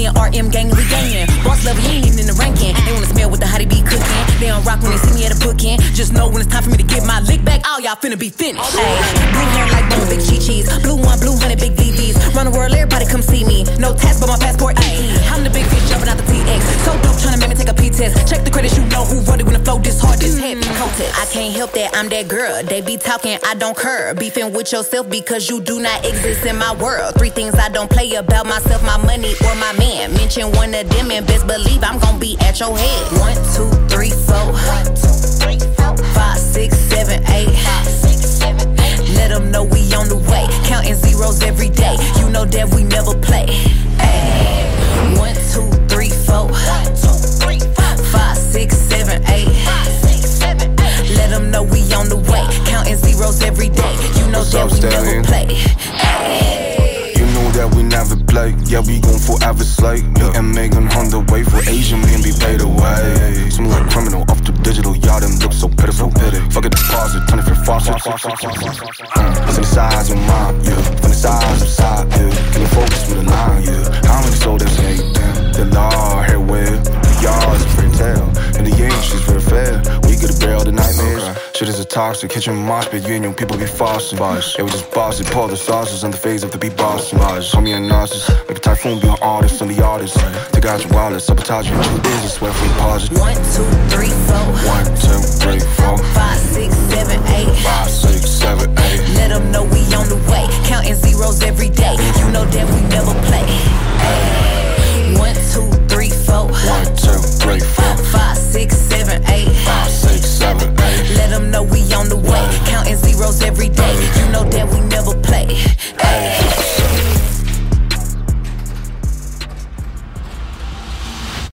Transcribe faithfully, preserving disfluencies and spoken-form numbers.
and R M gang, we gangin'. Boss level, he ain't even in the ranking. They wanna smell what the hottie be cooking. They don't rock when they see me at a bookin'. Just know when it's time for me to get my lick back, all y'all finna be finished. Ayy, blue hair like bone, big chi-chis. Blue one, blue honey, big D Vs. Run the world, everybody come see me. No tax, but my passport, ayy. I'm the big fish jumping out the T X. So dope, tryna make me take a P-test. Check the credits, you know who wrote it when the flow this hard, this heavy. Coated. I can't help that, I'm that girl. They be talking, I don't curb. Beefing with yourself because you do not exist in my world. Three things I don't play about myself, my money, or my man. Mention one of them and best believe I'm gon' be at your head. One, two, three, four. Five, six, seven, eight. Let them know we on the way. Counting zeros every day. You know that we never play. Ay. One, two, three, four. Five, six, seven, eight. Let them know we on the way. Counting zeros every day. You know What's that up, we Stallion? never play. Ay. You know that we never play. Yeah, we gon' forever slay. Me and Megan on the way for Asian men be paid away. Some like criminal off the digital. Y'all them look so pitiful. Fuck a deposit, twenty for faucet. From the size of mine, yeah. From the size of side, yeah. Can you focus with a line, yeah? How many soldiers hate them? The law, hair web. Y'all is a fairy tale. In the end, she's very fair. We get a barrel the nightmares. Shit is a toxic kitchen mosh pit. You and your people be fossing. Yeah, we just boss it. Pour the sauces on the phase of the beat bossing. Call me a narcissist. Make a typhoon be an artist. I'm the artist. Take out your wallet. Sabotage your true business. Swear free pause. One, two, three, four. One, two, three, four. Five, six, seven, eight. Five, six, seven, eight. Let them know we on the way. Counting zeros every day. You know that we never play.